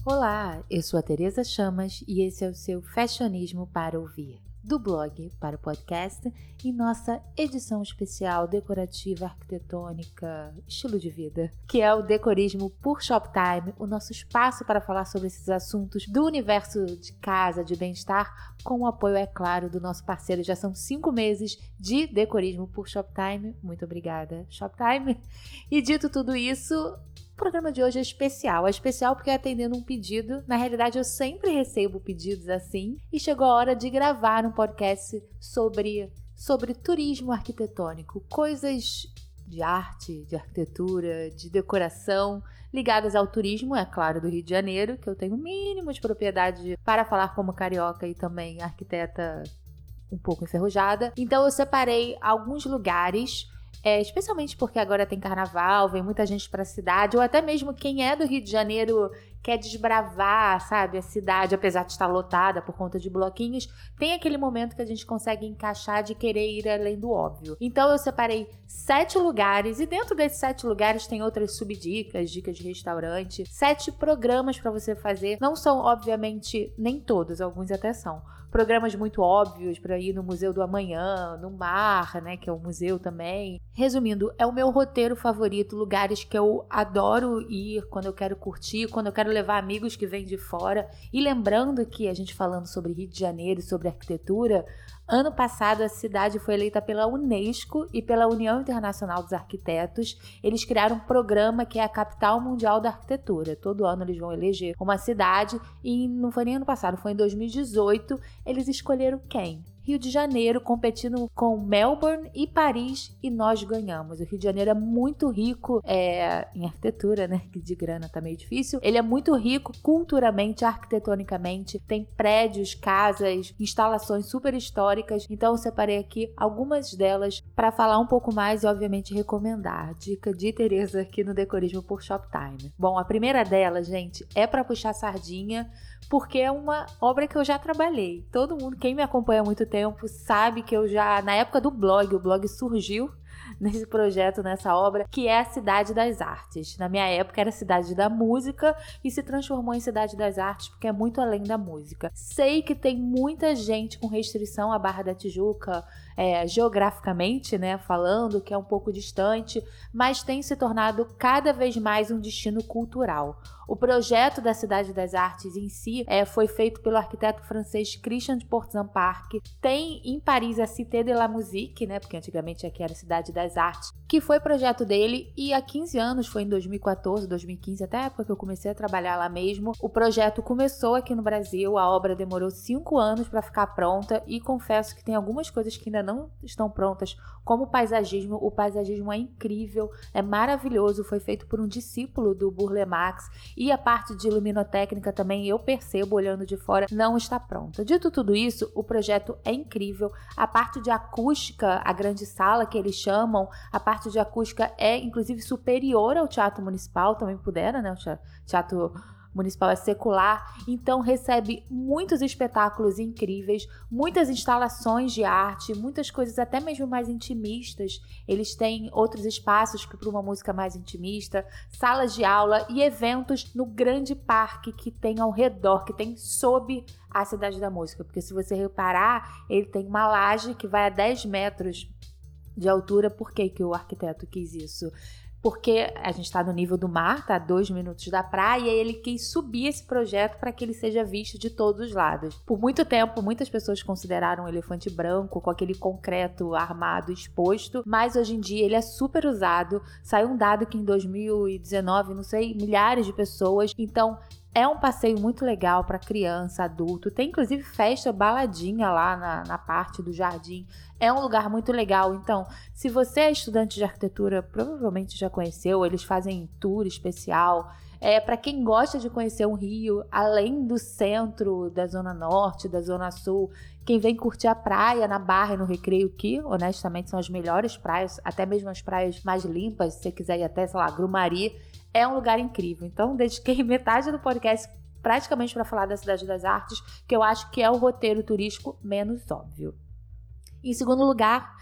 Olá, eu sou a Tereza Chamas e esse é o seu Fashionismo para Ouvir, do blog para o podcast e nossa edição especial decorativa, arquitetônica, estilo de vida, que é o Decorismo por Shoptime, o nosso espaço para falar sobre esses assuntos do universo de casa, de bem-estar, com o apoio, é claro, do nosso parceiro. Já são 5 meses de Decorismo por Shoptime. Muito obrigada, Shoptime. E dito tudo isso, o programa de hoje é especial. É especial porque é atendendo um pedido. Na realidade, eu sempre recebo pedidos assim. E chegou a hora de gravar um podcast sobre turismo arquitetônico. Coisas de arte, de arquitetura, de decoração ligadas ao turismo, é claro, do Rio de Janeiro, que eu tenho o mínimo de propriedade para falar como carioca e também arquiteta um pouco enferrujada. Então eu separei alguns lugares, especialmente porque agora tem carnaval, vem muita gente para a cidade, ou até mesmo quem é do Rio de Janeiro quer desbravar, sabe, a cidade, apesar de estar lotada por conta de bloquinhos, tem aquele momento que a gente consegue encaixar de querer ir além do óbvio. Então eu separei 7 lugares, e dentro desses 7 lugares tem outras subdicas, dicas de restaurante, 7 programas para você fazer. Não são, obviamente, nem todos, alguns até são programas muito óbvios para ir no Museu do Amanhã, no Mar, né, que é um museu também. Resumindo, é o meu roteiro favorito, lugares que eu adoro ir quando eu quero curtir, quando eu quero levar amigos que vêm de fora. E lembrando que a gente falando sobre Rio de Janeiro e sobre arquitetura, ano passado a cidade foi eleita pela Unesco e pela União Internacional dos Arquitetos. Eles criaram um programa que é a Capital Mundial da Arquitetura. Todo ano eles vão eleger uma cidade e não foi nem ano passado, foi em 2018. Eles escolheram quem? Rio de Janeiro, competindo com Melbourne e Paris, e nós ganhamos. O Rio de Janeiro é muito rico em arquitetura, né? Que de grana tá meio difícil. Ele é muito rico culturalmente, arquitetonicamente. Tem prédios, casas, instalações super históricas. Então eu separei aqui algumas delas para falar um pouco mais e, obviamente, recomendar. Dica de Tereza aqui no Decorismo por Shoptime. Bom, a primeira delas, gente, é para puxar sardinha, porque é uma obra que eu já trabalhei. Todo mundo, quem me acompanha há muito tempo, sabe que eu já, na época do blog, o blog surgiu nesse projeto, nessa obra, que é a Cidade das Artes. Na minha época era Cidade da Música e se transformou em Cidade das Artes porque é muito além da música. Sei que tem muita gente com restrição à Barra da Tijuca, geograficamente, né, falando que é um pouco distante, mas tem se tornado cada vez mais um destino cultural. O projeto da Cidade das Artes em si foi feito pelo arquiteto francês Christian de Portzamparc. Tem em Paris a Cité de la Musique, né, porque antigamente aqui era a Cidade das Artes, que foi projeto dele, e há 15 anos, foi em 2014, 2015, até a época que eu comecei a trabalhar lá mesmo, o projeto começou aqui no Brasil, a obra demorou 5 anos para ficar pronta, e confesso que tem algumas coisas que ainda não estão prontas, como o paisagismo. O paisagismo é incrível, é maravilhoso, foi feito por um discípulo do Burle Marx, e a parte de luminotécnica também, eu percebo olhando de fora, não está pronta. Dito tudo isso, o projeto é incrível, a parte de acústica, a grande sala que eles chamam, a parte de acústica é inclusive superior ao Teatro Municipal, também pudera, né, o Teatro Municipal é secular, então recebe muitos espetáculos incríveis, muitas instalações de arte, muitas coisas até mesmo mais intimistas. Eles têm outros espaços para uma música mais intimista, salas de aula e eventos no grande parque que tem ao redor, que tem sob a Cidade da Música, porque se você reparar, ele tem uma laje que vai a 10 metros de altura. Por que que o arquiteto quis isso? Porque a gente está no nível do mar, tá a 2 minutos da praia, e ele quis subir esse projeto para que ele seja visto de todos os lados. Por muito tempo, muitas pessoas consideraram o elefante branco com aquele concreto armado exposto, mas hoje em dia ele é super usado. Saiu um dado que em 2019, não sei, milhares de pessoas. Então, é um passeio muito legal para criança, adulto. Tem inclusive festa, baladinha lá na parte do jardim. É um lugar muito legal. Então, se você é estudante de arquitetura, provavelmente já conheceu. Eles fazem tour especial. Para quem gosta de conhecer um Rio, além do centro, da Zona Norte, da Zona Sul, quem vem curtir a praia na Barra e no Recreio, que honestamente são as melhores praias, até mesmo as praias mais limpas, se você quiser ir até, sei lá, Grumari, é um lugar incrível. Então, dediquei metade do podcast praticamente para falar da Cidade das Artes, que eu acho que é o roteiro turístico menos óbvio. Em segundo lugar,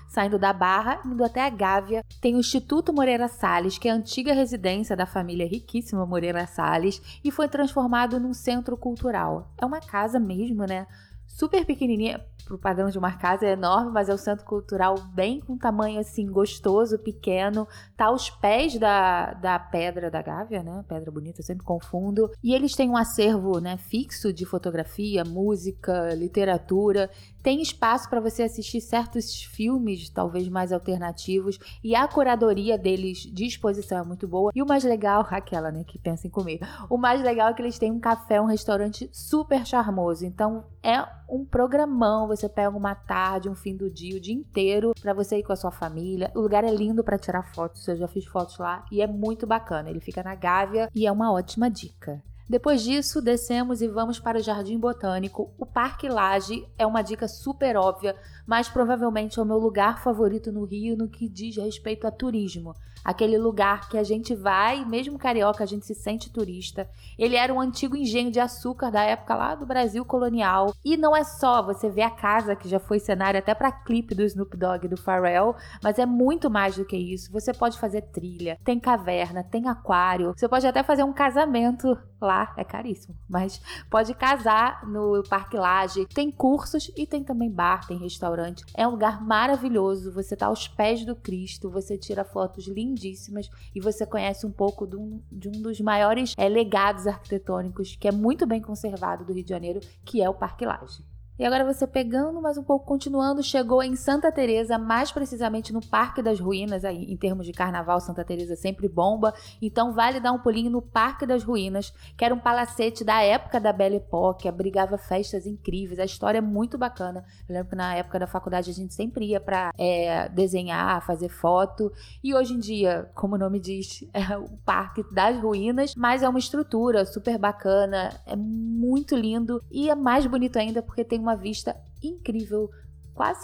saindo da Barra, indo até a Gávea. Tem o Instituto Moreira Salles, que é a antiga residência da família riquíssima Moreira Salles e foi transformado num centro cultural. É uma casa mesmo, né? Super pequenininha, pro padrão de uma casa é enorme, mas é um centro cultural bem com tamanho assim, gostoso, pequeno. Tá aos pés da Pedra da Gávea, né? Pedra Bonita, eu sempre confundo. E eles têm um acervo, né, fixo de fotografia, música, literatura. Tem espaço para você assistir certos filmes, talvez mais alternativos. E a curadoria deles de exposição é muito boa. E o mais legal, aquela, né, que pensa em comer. O mais legal é que eles têm um café, um restaurante super charmoso. Então, é um programão. Você pega uma tarde, um fim do dia, o dia inteiro para você ir com a sua família. O lugar é lindo para tirar fotos. Eu já fiz fotos lá e é muito bacana. Ele fica na Gávea e é uma ótima dica. Depois disso, descemos e vamos para o Jardim Botânico. O Parque Lage é uma dica super óbvia, mas provavelmente é o meu lugar favorito no Rio no que diz respeito a turismo. Aquele lugar que a gente vai, mesmo carioca, a gente se sente turista. Ele era um antigo engenho de açúcar da época lá do Brasil colonial. E não é só você ver a casa, que já foi cenário até para clipe do Snoop Dogg e do Pharrell, mas é muito mais do que isso. Você pode fazer trilha, tem caverna, tem aquário. Você pode até fazer um casamento lá, é caríssimo, mas pode casar no Parque Lage. Tem cursos e tem também bar, tem restaurante. É um lugar maravilhoso, você tá aos pés do Cristo, você tira fotos lindíssimas e você conhece um pouco de um dos maiores legados arquitetônicos que é muito bem conservado do Rio de Janeiro, que é o Parque Lage. E agora você pegando mais um pouco, continuando, chegou em Santa Teresa, mais precisamente no Parque das Ruínas. Aí, em termos de carnaval, Santa Teresa sempre bomba, então vale dar um pulinho no Parque das Ruínas, que era um palacete da época da Belle Époque, abrigava festas incríveis, a história é muito bacana. Eu lembro que na época da faculdade a gente sempre ia para desenhar, fazer foto, e hoje em dia, como o nome diz, é o Parque das Ruínas, mas é uma estrutura super bacana, é muito lindo e é mais bonito ainda porque tem uma vista incrível, quase,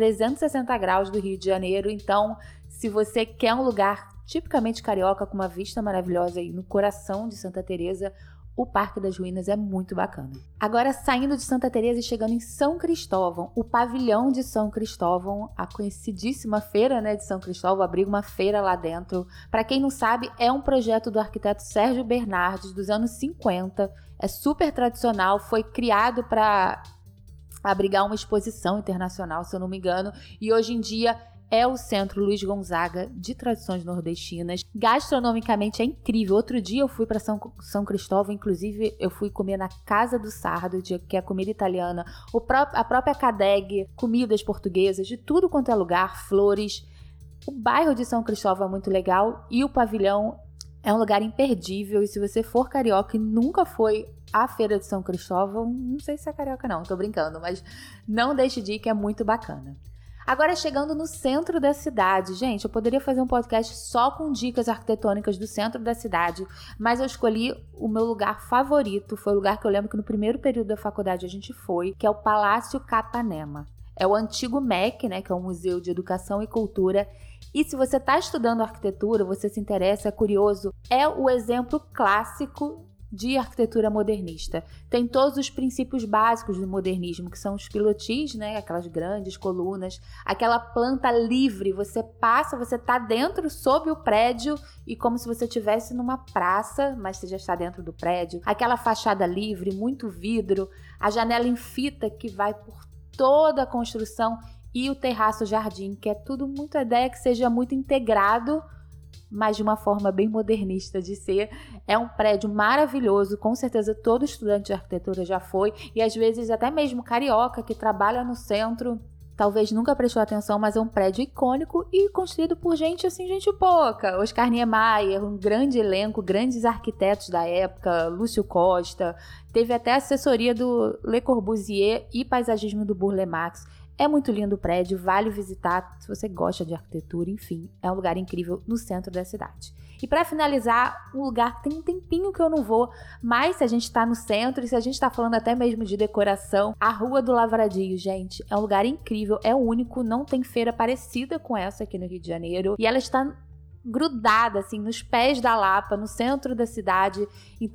360 graus do Rio de Janeiro. Então, se você quer um lugar tipicamente carioca com uma vista maravilhosa aí no coração de Santa Teresa, o Parque das Ruínas é muito bacana. Agora, saindo de Santa Teresa e chegando em São Cristóvão, o pavilhão de São Cristóvão, a conhecidíssima feira, né, de São Cristóvão, abriga uma feira lá dentro. Para quem não sabe, é um projeto do arquiteto Sérgio Bernardes dos anos 50. É super tradicional, foi criado para abrigar uma exposição internacional, se eu não me engano, e hoje em dia é o Centro Luiz Gonzaga de Tradições Nordestinas. Gastronomicamente é incrível. Outro dia eu fui para São Cristóvão, inclusive eu fui comer na Casa do Sardo, que é comida italiana, a própria Cadeg, comidas portuguesas, de tudo quanto é lugar, flores. O bairro de São Cristóvão é muito legal e o pavilhão é um lugar imperdível, e se você for carioca e nunca foi à Feira de São Cristóvão, não sei se é carioca não, tô brincando, mas não deixe de ir, que é muito bacana. Agora, chegando no centro da cidade, gente, eu poderia fazer um podcast só com dicas arquitetônicas do centro da cidade, mas eu escolhi o meu lugar favorito, foi o lugar que eu lembro que no primeiro período da faculdade a gente foi, que é o Palácio Capanema. É o antigo MEC, né, que é o Museu de Educação e Cultura. E se você está estudando arquitetura, você se interessa, é curioso, é o exemplo clássico de arquitetura modernista. Tem todos os princípios básicos do modernismo, que são os pilotis, né, aquelas grandes colunas, aquela planta livre, você passa, você está dentro, sob o prédio, e como se você estivesse numa praça, mas você já está dentro do prédio. Aquela fachada livre, muito vidro, a janela em fita que vai por toda a construção, e o terraço-jardim, que é tudo muito a ideia que seja muito integrado, mas de uma forma bem modernista de ser. É um prédio maravilhoso, com certeza todo estudante de arquitetura já foi, e às vezes até mesmo carioca que trabalha no centro, talvez nunca prestou atenção, mas é um prédio icônico e construído por gente assim, gente pouca. Oscar Niemeyer, um grande elenco, grandes arquitetos da época, Lúcio Costa, teve até assessoria do Le Corbusier e paisagismo do Burle Marx. É muito lindo o prédio, vale visitar se você gosta de arquitetura, enfim, é um lugar incrível no centro da cidade. E para finalizar, um lugar que tem um tempinho que eu não vou, mas se a gente está no centro e se a gente está falando até mesmo de decoração, a Rua do Lavradio, gente, é um lugar incrível, é único, não tem feira parecida com essa aqui no Rio de Janeiro, e ela está grudada assim nos pés da Lapa, no centro da cidade. Então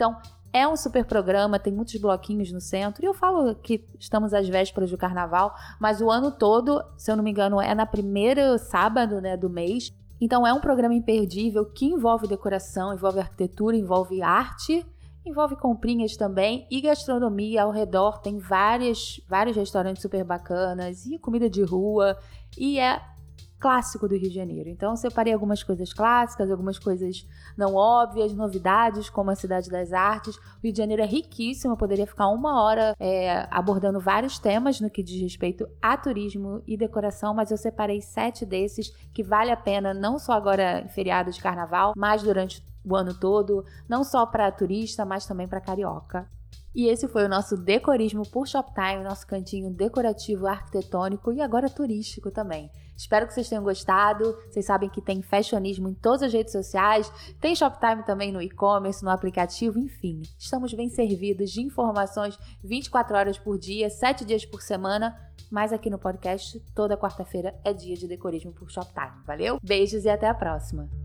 É um super programa, tem muitos bloquinhos no centro. E eu falo que estamos às vésperas do carnaval, mas o ano todo, se eu não me engano, é na primeira sábado, né, do mês. Então é um programa imperdível que envolve decoração, envolve arquitetura, envolve arte, envolve comprinhas também e gastronomia ao redor. Tem vários restaurantes super bacanas e comida de rua. E é clássico do Rio de Janeiro. Então eu separei algumas coisas clássicas, algumas coisas não óbvias, novidades, como a Cidade das Artes. O Rio de Janeiro é riquíssimo, eu poderia ficar 1 hora abordando vários temas no que diz respeito a turismo e decoração, mas eu separei 7 desses que vale a pena, não só agora em feriado de carnaval, mas durante o ano todo, não só para turista, mas também para carioca. E esse foi o nosso Decorismo por Shoptime, nosso cantinho decorativo, arquitetônico e agora turístico também. Espero que vocês tenham gostado. Vocês sabem que tem fashionismo em todas as redes sociais, tem Shoptime também no e-commerce, no aplicativo, enfim. Estamos bem servidos de informações 24 horas por dia, 7 dias por semana, mas aqui no podcast, toda quarta-feira é dia de Decorismo por Shoptime. Valeu? Beijos e até a próxima!